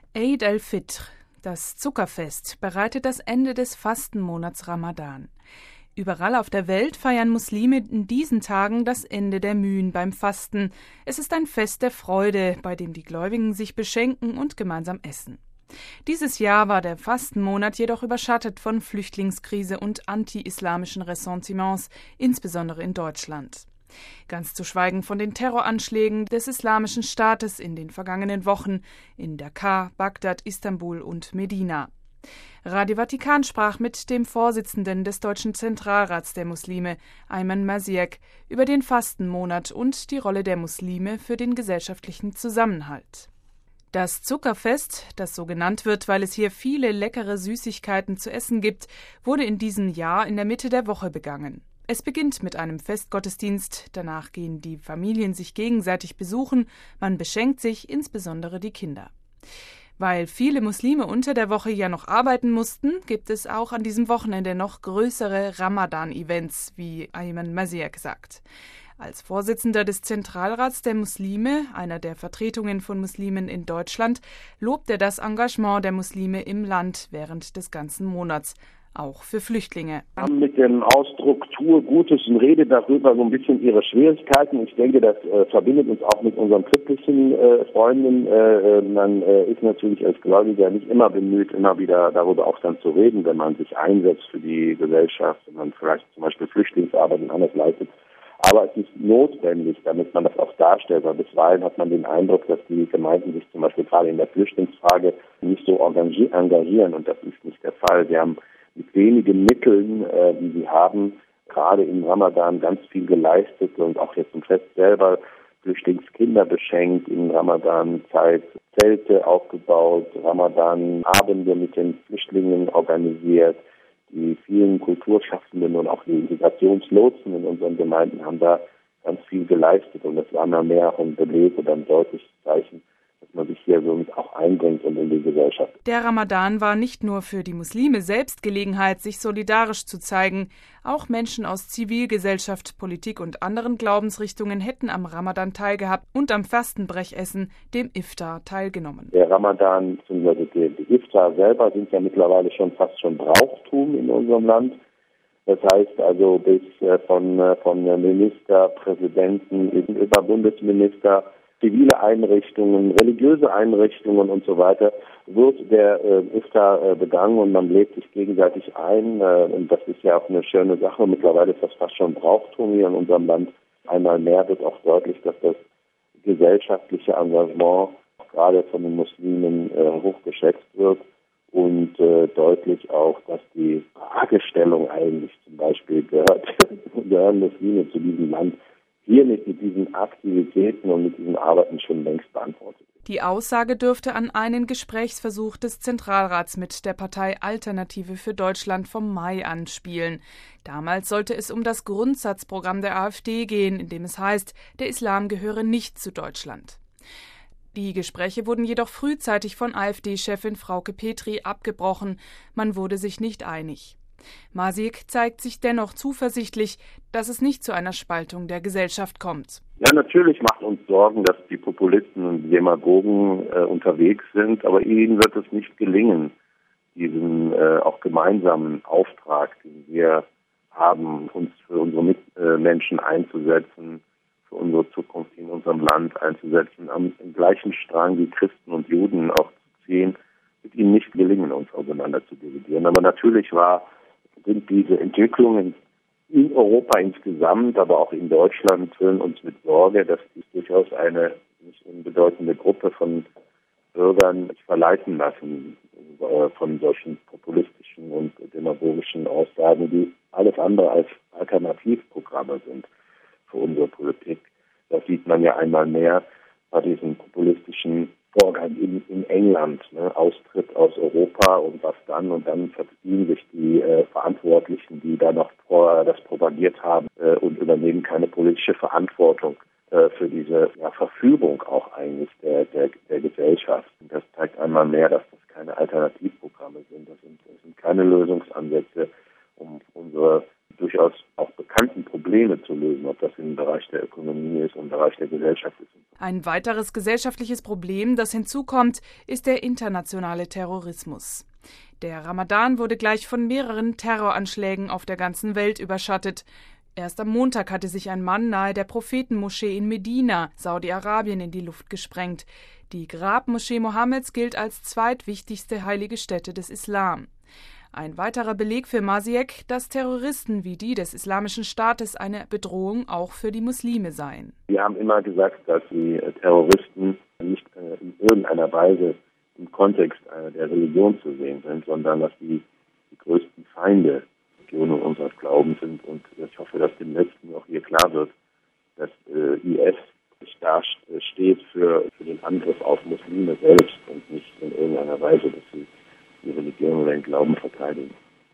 Eid al-Fitr, das Zuckerfest, bereitet das Ende des Fastenmonats Ramadan. Überall auf der Welt feiern Muslime in diesen Tagen das Ende der Mühen beim Fasten. Es ist ein Fest der Freude, bei dem die Gläubigen sich beschenken und gemeinsam essen. Dieses Jahr war der Fastenmonat jedoch überschattet von Flüchtlingskrise und anti-islamischen Ressentiments, insbesondere in Deutschland. Ganz zu schweigen von den Terroranschlägen des Islamischen Staates in den vergangenen Wochen in Dakar, Bagdad, Istanbul und Medina. Radio Vatikan sprach mit dem Vorsitzenden des Deutschen Zentralrats der Muslime, Ayman Maziek, über den Fastenmonat und die Rolle der Muslime für den gesellschaftlichen Zusammenhalt. Das Zuckerfest, das so genannt wird, weil es hier viele leckere Süßigkeiten zu essen gibt, wurde in diesem Jahr in der Mitte der Woche begangen. Es beginnt mit einem Festgottesdienst, danach gehen die Familien sich gegenseitig besuchen, man beschenkt sich, insbesondere die Kinder. Weil viele Muslime unter der Woche ja noch arbeiten mussten, gibt es auch an diesem Wochenende noch größere Ramadan-Events, wie Ayman Maziek sagt. Als Vorsitzender des Zentralrats der Muslime, einer der Vertretungen von Muslimen in Deutschland, lobt er das Engagement der Muslime im Land während des ganzen Monats, auch für Flüchtlinge. Mit dem Ausdruck tue Gutes und rede darüber so ein bisschen ihre Schwierigkeiten. Ich denke, das verbindet uns auch mit unseren christlichen Freunden. Man ist natürlich als Gläubiger nicht immer bemüht, immer wieder darüber auch dann zu reden, wenn man sich einsetzt für die Gesellschaft, wenn man vielleicht zum Beispiel Flüchtlingsarbeit und anders leistet. Aber es ist notwendig, damit man das auch darstellt, weil bisweilen hat man den Eindruck, dass die Gemeinden sich zum Beispiel gerade in der Flüchtlingsfrage nicht so engagieren, und das ist nicht der Fall. Wir haben mit wenigen Mitteln, die sie haben, gerade im Ramadan ganz viel geleistet und auch jetzt im Fest selber Flüchtlingskinder beschenkt, in Ramadan-Zeit Zelte aufgebaut, Ramadan-Abende mit den Flüchtlingen organisiert. Die vielen Kulturschaffenden und auch die Integrationslotsen in unseren Gemeinden haben da ganz viel geleistet, und das war mal mehr ein Beleg oder ein deutliches Zeichen, dass man sich hier so auch einbringt und in die Gesellschaft. Der Ramadan war nicht nur für die Muslime selbst Gelegenheit, sich solidarisch zu zeigen. Auch Menschen aus Zivilgesellschaft, Politik und anderen Glaubensrichtungen hätten am Ramadan teilgehabt und am Fastenbrechessen, dem Iftar, teilgenommen. Der Ramadan bzw. die Iftar selber sind ja mittlerweile fast schon Brauchtum in unserem Land. Das heißt also, bis von Ministerpräsidenten über Bundesminister, zivile Einrichtungen, religiöse Einrichtungen und so weiter, wird der Iftar begangen, und man lädt sich gegenseitig ein. Und das ist ja auch eine schöne Sache. Mittlerweile ist das fast schon Brauchtum hier in unserem Land. Einmal mehr wird auch deutlich, dass das gesellschaftliche Engagement gerade von den Muslimen hochgeschätzt wird, und deutlich auch, dass die Fragestellung eigentlich zum Beispiel gehören Muslime zu diesem Land, hier mit diesen Aktivitäten und mit diesen Arbeiten schon längst beantwortet. Die Aussage dürfte an einen Gesprächsversuch des Zentralrats mit der Partei Alternative für Deutschland vom Mai anspielen. Damals sollte es um das Grundsatzprogramm der AfD gehen, in dem es heißt, der Islam gehöre nicht zu Deutschland. Die Gespräche wurden jedoch frühzeitig von AfD-Chefin Frauke Petry abgebrochen. Man wurde sich nicht einig. Maziek zeigt sich dennoch zuversichtlich, dass es nicht zu einer Spaltung der Gesellschaft kommt. Ja, natürlich macht uns Sorgen, dass die Populisten und Demagogen unterwegs sind, aber ihnen wird es nicht gelingen, diesen auch gemeinsamen Auftrag, den wir haben, uns für unsere Mitmenschen einzusetzen, für unsere Zukunft in unserem Land einzusetzen, am gleichen Strang wie Christen und Juden auch zu ziehen, wird ihnen nicht gelingen, uns auseinander zu dividieren. Aber natürlich sind diese Entwicklungen in Europa insgesamt, aber auch in Deutschland, füllen uns mit Sorge, dass dies durchaus eine nicht unbedeutende Gruppe von Bürgern sich verleiten lassen von solchen populistischen und demagogischen Aussagen, die alles andere als Alternativprogramme sind für unsere Politik. Das sieht man ja einmal mehr bei diesen populistischen Vorgang in England, Austritt aus Europa und was dann, und dann verziehen sich die Verantwortlichen, die da noch vorher das propagiert haben, und übernehmen keine politische Verantwortung für diese Verfügung auch eigentlich der Gesellschaft. Und das zeigt einmal mehr, dass das keine Alternativprogramme sind. Das sind keine Lösungsansätze, um unsere durchaus auch bekannten Probleme zu lösen, ob das im Bereich der Ökonomie ist, im Bereich der Gesellschaft ist. Ein weiteres gesellschaftliches Problem, das hinzukommt, ist der internationale Terrorismus. Der Ramadan wurde gleich von mehreren Terroranschlägen auf der ganzen Welt überschattet. Erst am Montag hatte sich ein Mann nahe der Prophetenmoschee in Medina, Saudi-Arabien, in die Luft gesprengt. Die Grabmoschee Mohammeds gilt als zweitwichtigste heilige Stätte des Islam. Ein weiterer Beleg für Masiek, dass Terroristen wie die des Islamischen Staates eine Bedrohung auch für die Muslime seien. Wir haben immer gesagt, dass die Terroristen nicht in irgendeiner Weise im Kontext der Religion zu sehen sind, sondern dass die größten Feinde unseres Glaubens sind. Und ich hoffe, dass dem Letzten auch hier klar wird, dass IS da steht für den Angriff auf Muslime selbst.